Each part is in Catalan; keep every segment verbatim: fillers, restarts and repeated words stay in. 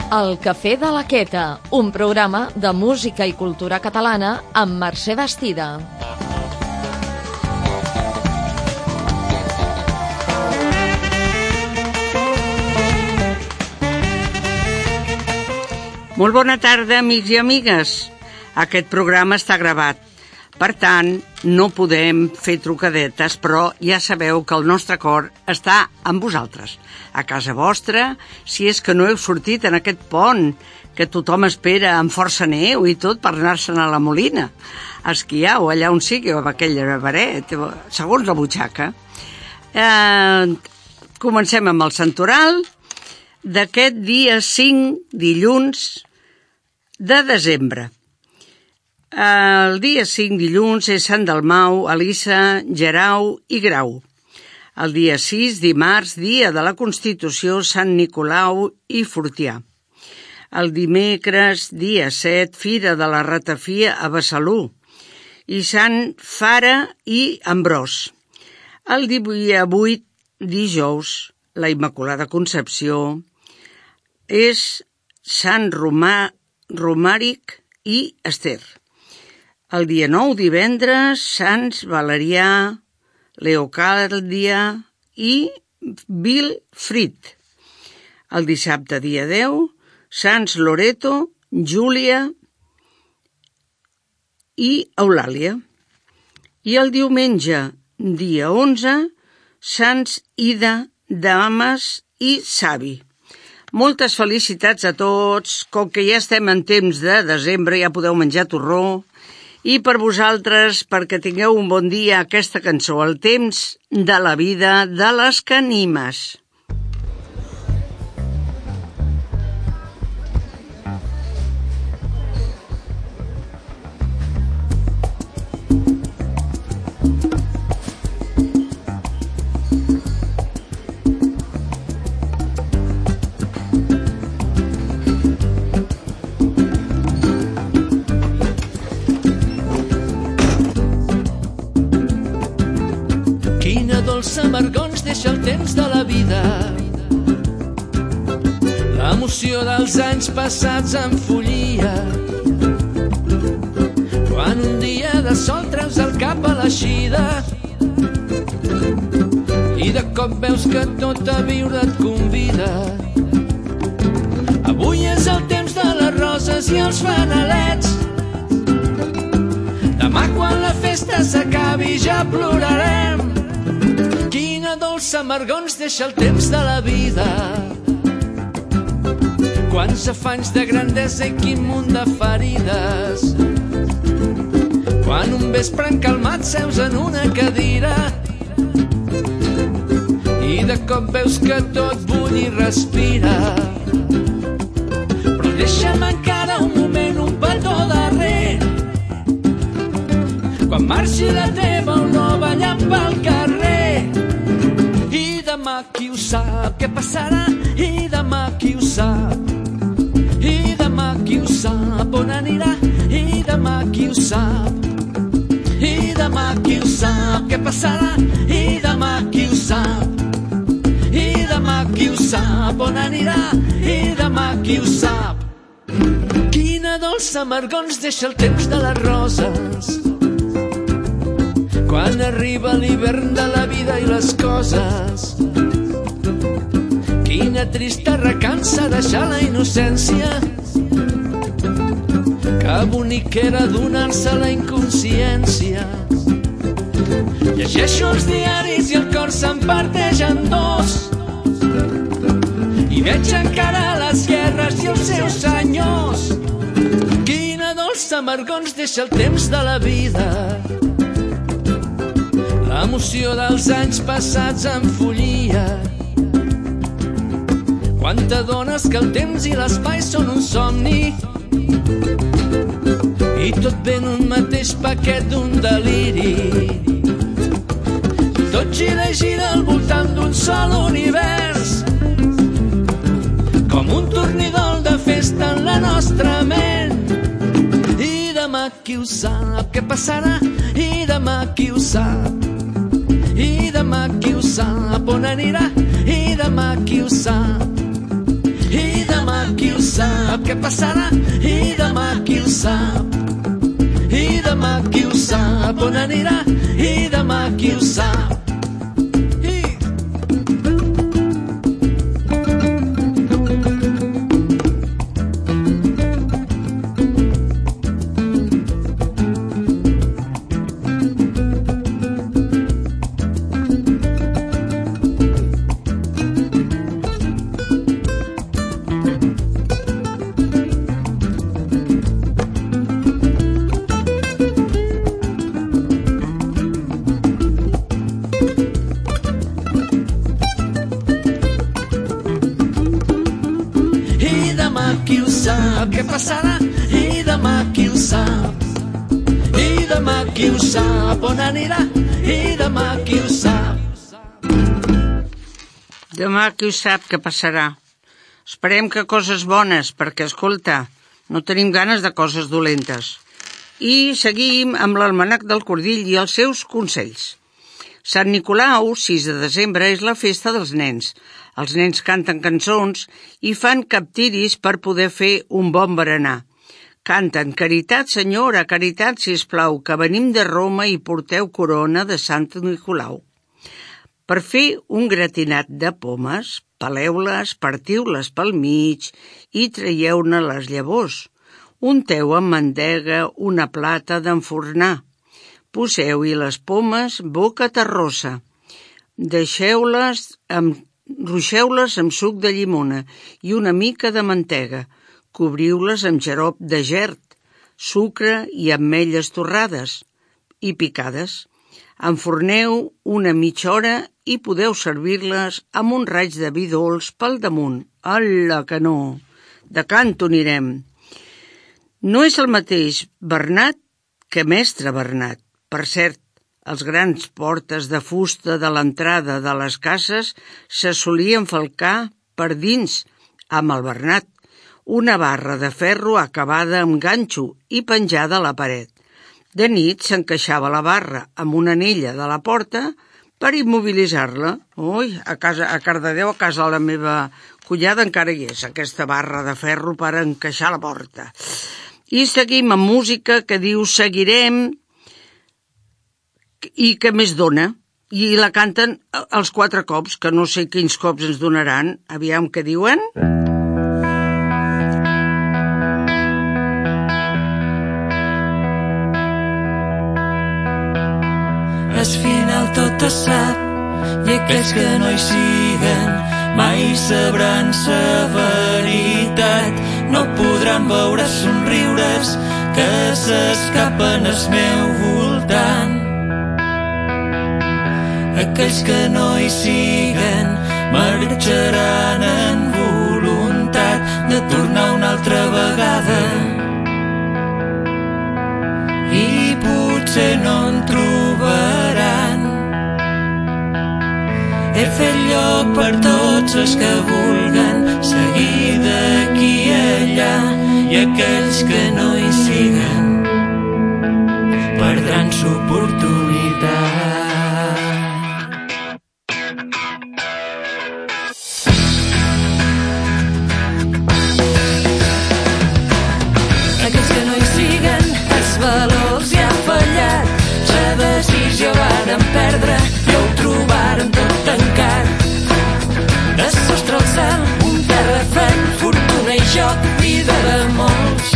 El Cafè de la Queta, un programa de música i cultura catalana amb Mercè Bastida. Molt bona tarda, amics i amigues. Aquest programa està gravat. Per tant, no podem fer trucadetes, però ja sabeu que el nostre cor està amb vosaltres, a casa vostra, si és que no heu sortit en aquest pont, que tothom espera amb força neu i tot per anar-se'n a la Molina, a esquiar o allà on sigui, o amb aquell baret, segons la butxaca. Eh, comencem amb el santoral d'aquest dia cinc, dilluns de desembre. El dia cinc, dilluns, és Sant Dalmau, Elissa, Gerau i Grau. El dia sis, dimarts, dia de la Constitució, Sant Nicolau i Fortià. El dimecres, dia set, Fira de la Ratafia a Besalú i Sant Fara i Ambròs. El dia vuit, dijous, la Immaculada Concepció, és Sant Romà, Romàric i Ester. El dia nou, divendres, Sants Valerià, Leocàdia i Vilfrid. El dissabte, dia deu, Sants Loreto, Júlia i Eulàlia. I el diumenge, dia onze, Sants Ida, Dames i Savi. Moltes felicitats a tots. Com que ja estem en temps de desembre, ja podeu menjar torró. I per vosaltres, perquè tingueu un bon dia, aquesta cançó, El temps de la vida de les Canimes. Els amargons deixa el temps de la vida, l'emoció dels anys passats en follia. Quan un dia de sol treus el cap a l'eixida i de cop veus que tot a viure et convida. Avui és el temps de les roses i els fanalets. Demà quan la festa s'acabi ja plorarem. Quina dolça amargons deixa el temps de la vida. Quants afanys de grandesa i quin munt de ferides. Quan un vespre encalmat seus en una cadira i de cop veus que tot bull i respira. Però deixa'm encara un moment, un petó darrer, quan marxi la teva olor ballant pel carrer. I demà qui ho sap què passarà, i demà qui ho sap, i demà qui ho sap on anirà, i demà qui ho sap, i demà qui ho sap què passarà, i demà qui ho sap, i demà qui ho sap on anirà, i demà qui ho sap. Quina dolça amargons deixa el temps de les roses. Quan arriba l'hivern de la vida i les coses, quina trista recança deixar la innocència. Que bonic era donar-se a la inconsciència. Llegeixo els diaris i el cor se'm parteix en dos i veig encara les guerres i els seus senyors. Quina dolça amargons deixa el temps de la vida, l'emoció dels anys passats en follia. Quanta dones que el temps i l'espai són un somni i tot ve en un mateix paquet d'un deliri. Tot gira i gira al voltant d'un sol univers, com un tornidol de festa en la nostra ment. I demà qui ho sap què passarà, i demà qui ho sap, i demà qui ho sap on anirà, i demà qui ho sap, i demà qui ho sap. sap què passarà, i demà qui ho sap. I demà qui ho sap on anirà, i demà qui ho sap. Què passarà? I demà qui ho sap. I demà qui ho sap on anirà, i demà qui ho sap. Demà qui ho sap què passarà. Esperem que coses bones, perquè, escolta, no tenim ganes de coses dolentes. I seguim amb l'almanac del Cordill i els seus consells. Sant Nicolau, sis de desembre, és la festa dels nens. Els nens canten cançons i fan captiris per poder fer un bon berenar. Canten: caritat, senyora, caritat, sisplau, que venim de Roma i porteu corona de Sant Nicolau. Per fer un gratinat de pomes, peleu-les, partiu-les pel mig i traieu-ne les llavors. Unteu amb mantega una plata d'enfornar. Poseu-hi les pomes boca terrosa. Deixeu-les amb Ruixeu-les amb suc de llimona i una mica de mantega. Cobriu-les amb xarop de gerd, sucre i ametlles torrades i picades. Enforneu una mitja hora i podeu servir-les amb un raig de vi dolç pel damunt. Ala, que no! De canto anirem. No és el mateix Bernat que mestre Bernat. Per cert, els grans portes de fusta de l'entrada de les cases se solien falcar per dins amb el Bernat, una barra de ferro acabada amb ganxo i penjada a la paret. De nit s'encaixava la barra amb una anella de la porta per immobilitzar-la. Ui, a, casa, a Cardedeu, a casa de la meva cunyada, encara hi és aquesta barra de ferro per encaixar la porta. I seguim amb música que diu Seguirem, i que més dona, i la canten els quatre cops, que no sé quins cops ens donaran. Aviam què diuen. Al final tot es sap, i aquells que no hi siguen mai sabran sa veritat. No podran veure somriures que s'escapen al meu voltant. Aquells que no hi siguen marxaran en voluntat de tornar una altra vegada. I potser no en trobaran. He fet lloc per tots els que vulguen seguir d'aquí a allà, i aquells que no hi siguen perdran l'oportunitat. Valors ja ha fallat, la decisió varen perdre i ho trobaren tot tancat. El sostre al cel, un terratrèmol, fortuna i joc, vida de molts.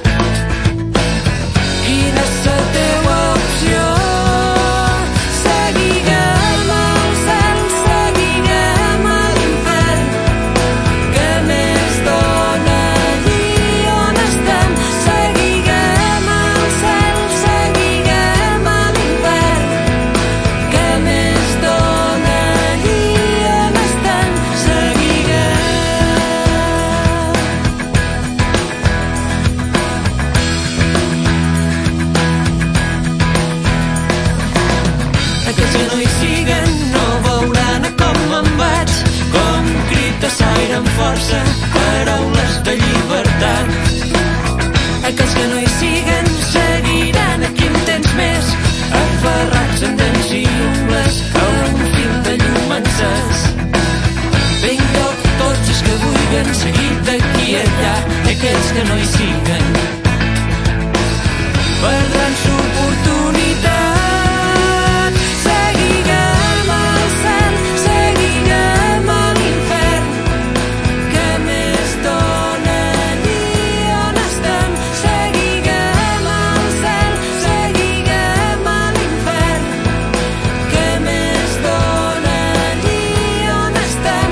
Quina és la teua opció? Seguiguem al cel, seguiguem a l'infern, que més dona allí on estem. Seguiguem al cel, seguiguem a l'infern, que més dona allí on estem. Seguiguem. Aquells que no hi siguen no veuran a com me'n vaig, com crita l'aire amb força, paraules de llibertat. Aquells que no hi siguen seguiran aquí un temps més, aferrats amb dents i ungles a un fil de llum encès. Ben lloc tots els que vulguen seguir d'aquí a allà, aquells que no hi siguen perdran l'oportunitat. Seguirem al cel, seguirem a l'infern, què més dona allí on estem. Seguirem al cel, seguirem a l'infern, què més dona allí on estem.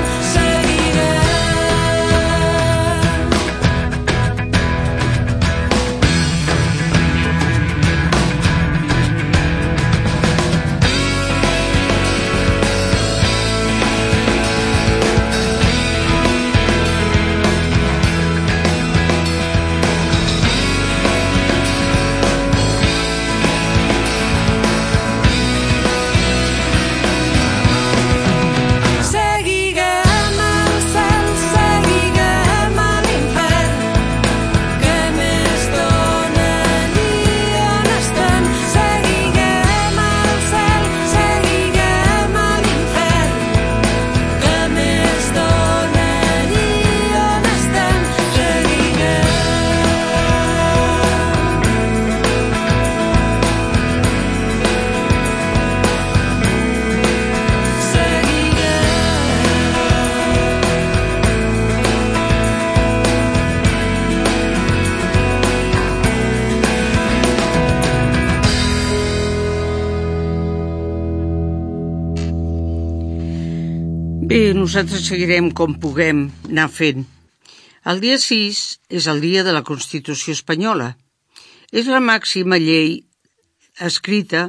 Bé, nosaltres seguirem com puguem anar fent. El dia sis és el dia de la Constitució espanyola. És la màxima llei escrita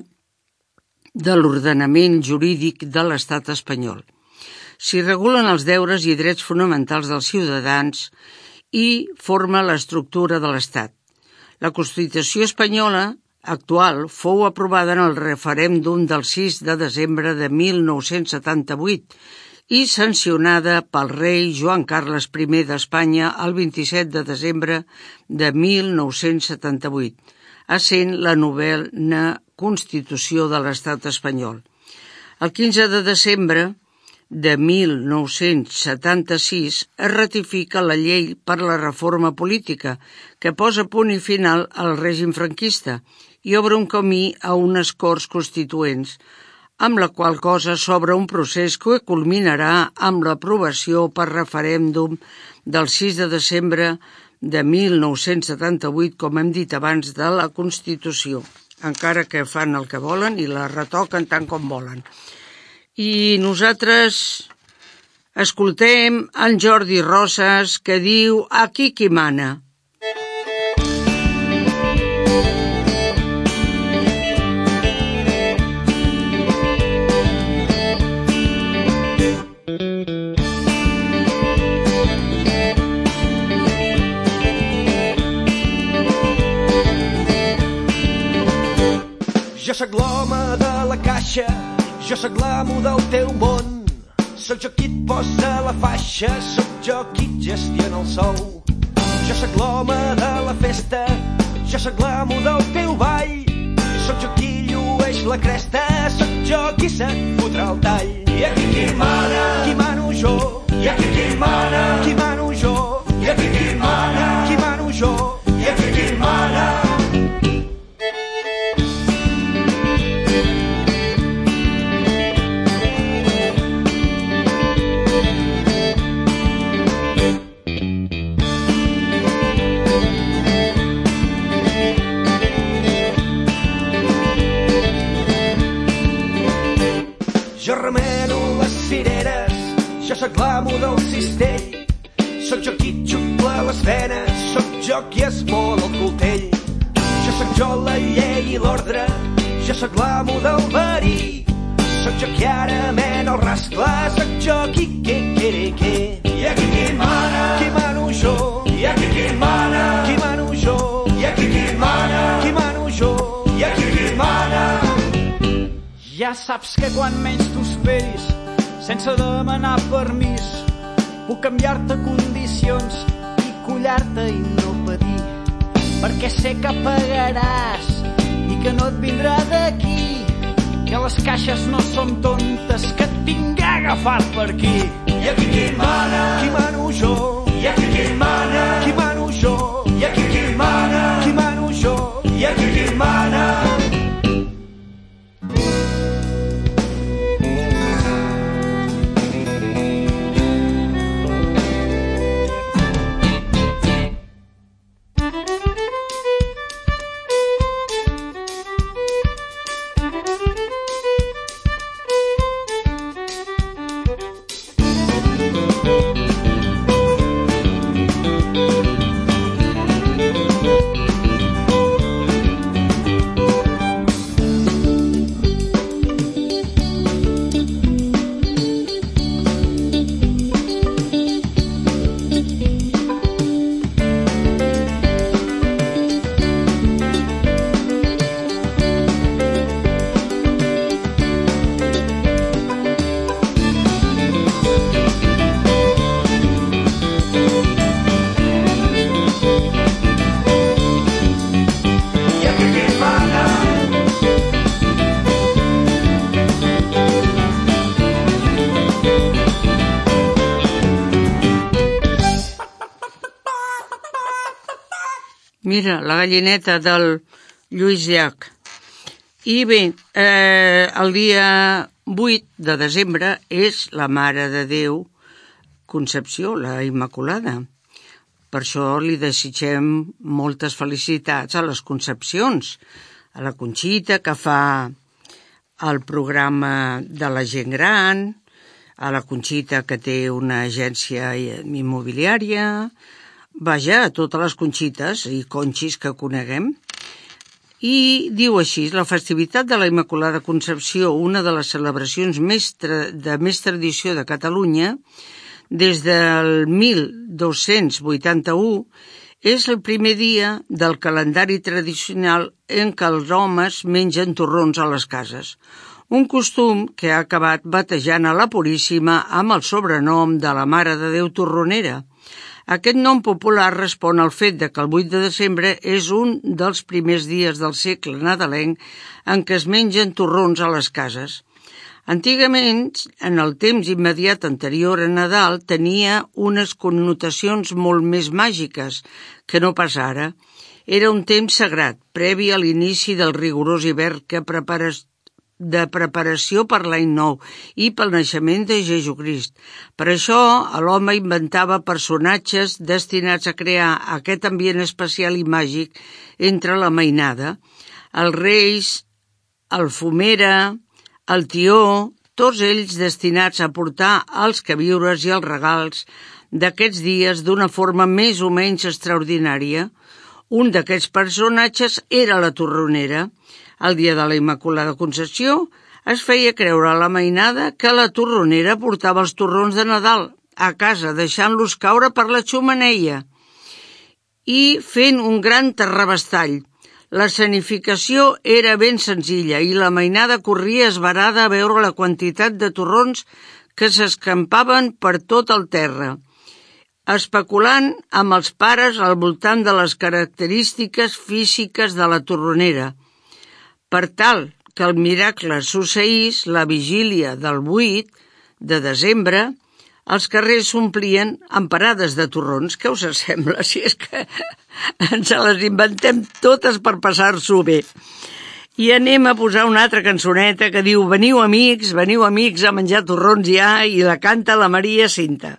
de l'ordenament jurídic de l'estat espanyol. S'hi regulen els deures i drets fonamentals dels ciutadans i forma l'estructura de l'estat. La Constitució espanyola actual fou aprovada en el referèndum del sis de desembre de mil nou-cents setanta-vuit i sancionada pel rei Joan Carles I d'Espanya el vint-i-set de desembre de mil nou-cents setanta-vuit, essent la novena Constitució de l'estat espanyol. El quinze de desembre de mil nou-cents setanta-sis es ratifica la llei per la reforma política que posa punt i final al règim franquista i obre un camí a unes Corts Constituents, amb la qual cosa s'obre un procés que culminarà amb l'aprovació per referèndum del sis de desembre de mil nou-cents setanta-vuit, com hem dit abans, de la Constitució, encara que fan el que volen i la retoquen tant com volen. I nosaltres escoltem en Jordi Rosas, que diu «Aquí qui mana». Jo sóc l'home de la caixa, jo sóc l'amo del teu món. Sóc jo qui et posa la faixa, sóc jo qui et gestiona el sou. Jo sóc l'home de la festa, jo sóc l'amo del teu ball. Sóc jo qui llueix la cresta, sóc jo qui se't fotrà el tall. I aquí qui mana? Qui mano jo? I aquí qui mana? Qui mano jo? I aquí qui mana? Qui mano jo? I aquí qui mana? Jo remeno les cireres, jo sóc l'amo del cistell. Sóc jo qui et xucla les venes, sóc jo qui esmola el coltell. Jo sóc jo la llei i l'ordre, jo sóc l'amo del verí. Sóc jo qui ara mena el rascla, sóc jo qui que que que. I aquí qui mana? Qui mano jo? I aquí qui mana? Qui mano jo? I aquí qui mana? Qui mano jo? I aquí qui mana? Ja saps que quan menys tu esperis, sense demanar permís, puc canviar-te condicions i collar-te i no patir, perquè sé que pagaràs i que no et vindrà d'aquí, que les caixes no són tontes, que et tinc agafat per aquí. I aquí qui mana? Qui mano jo? I aquí qui mana? Qui mano jo? Mira, la gallineta del Lluís Llach. I bé, eh, el dia vuit de desembre és la Mare de Déu Concepció, la Immaculada. Per això li desitgem moltes felicitats a les Concepcions, a la Conxita, que fa el programa de la gent gran, a la Conxita, que té una agència immobiliària, vaja, a totes les Conxites i Conxis que coneguem. I diu així: la festivitat de la Immaculada Concepció, una de les celebracions més tra- de més tradició de Catalunya, des del mil dos-cents vuitanta-u, és el primer dia del calendari tradicional en què els homes mengen torrons a les cases, un costum que ha acabat batejant a la Puríssima amb el sobrenom de la Mare de Déu Torronera. Aquest nom popular respon al fet de que el vuit de desembre és un dels primers dies del segle nadalenc en què es mengen torrons a les cases. Antigament, en el temps immediat anterior a Nadal, tenia unes connotacions molt més màgiques que no pas ara. Era un temps sagrat, previ a l'inici del rigorós hivern que prepara de preparació per l'any nou i pel naixement de Jesucrist. Per això, l'home inventava personatges destinats a crear aquest ambient especial i màgic entre la mainada. Els reis, el fumera, el tió, tots ells destinats a portar els queviures i els regals d'aquests dies d'una forma més o menys extraordinària. Un d'aquests personatges era la torronera. El dia de la Immaculada Concepció es feia creure a la mainada que la torronera portava els torrons de Nadal a casa, deixant-los caure per la xemeneia i fent un gran terrabastall. La escenificació era ben senzilla i la mainada corria esverada a veure la quantitat de torrons que s'escampaven per tot el terra, especulant amb els pares al voltant de les característiques físiques de la torronera. Per tal que el miracle succeís, la vigília del vuit de desembre, els carrers s'omplien amb parades de torrons. Què us sembla? Si és que ens les inventem totes per passar-s'ho bé. I anem a posar una altra cançoneta que diu: veniu amics, veniu amics a menjar torrons ja, i la canta la Maria Cinta.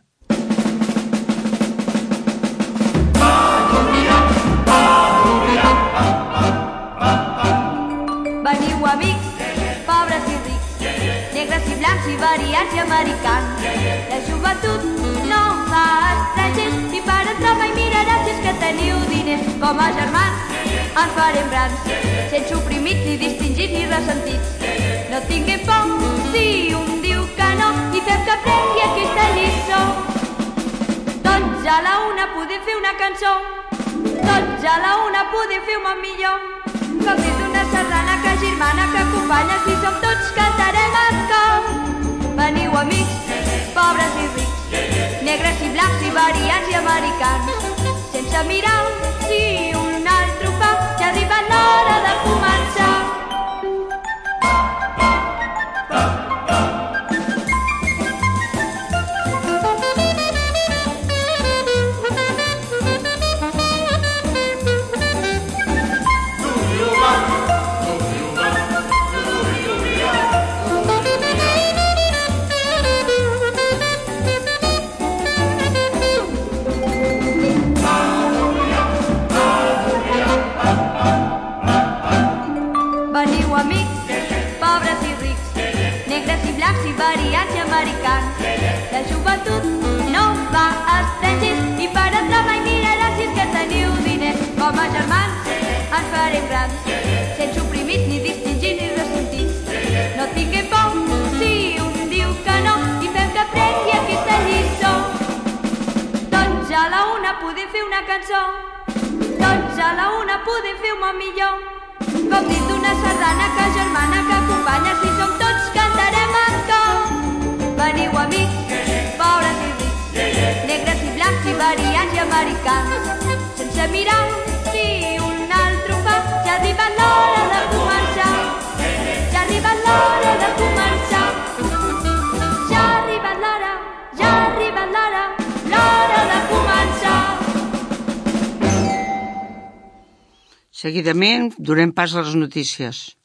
Veniu amics, pobres i rics, negres i blancs i variats i americans. La joventut no fa estrangers i per entrar mai mirarà si és que teniu diners. Com a germans ens farem grans, sense oprimits ni distingits ni ressentits. No tinguem por si un diu que no i fem que aprengui aquesta lliçó. Tots a la una podem fer una cançó, tots a la una podem fer un món millor. Com dit una sardana que germana, que acompanya, si som tots cantarem en cor. Veniu amics, pobres i rics, negres i blancs i variants i americans, sense mirar si un altre ho fa, ja ha arribat l'hora de començar. Variants i americans. La joventut no fa estrangers i per entrar mai mirarà si és que teniu diners. Com a germans ens farem grans, sense oprimits ni distingits ni ressentits. No tinguem por si un diu que no i fem que aprengui aquesta lliçó. Tots a la una podem fer una cançó, tots a la una podem fer un món millor. Com dit una sardana que germana, que acompanya, si som tots cantarem en cor. Veniu amics, pobres i rics, negres i blancs i variants i americans, sense mirar si un altre ho fa, ja ha arribat l'hora de començar. Ja ha arribat l'hora de començar. Ja ha arribat l'hora, ja ha arribat l'hora, l'hora de començar. Seguidament, donem pas a les notícies.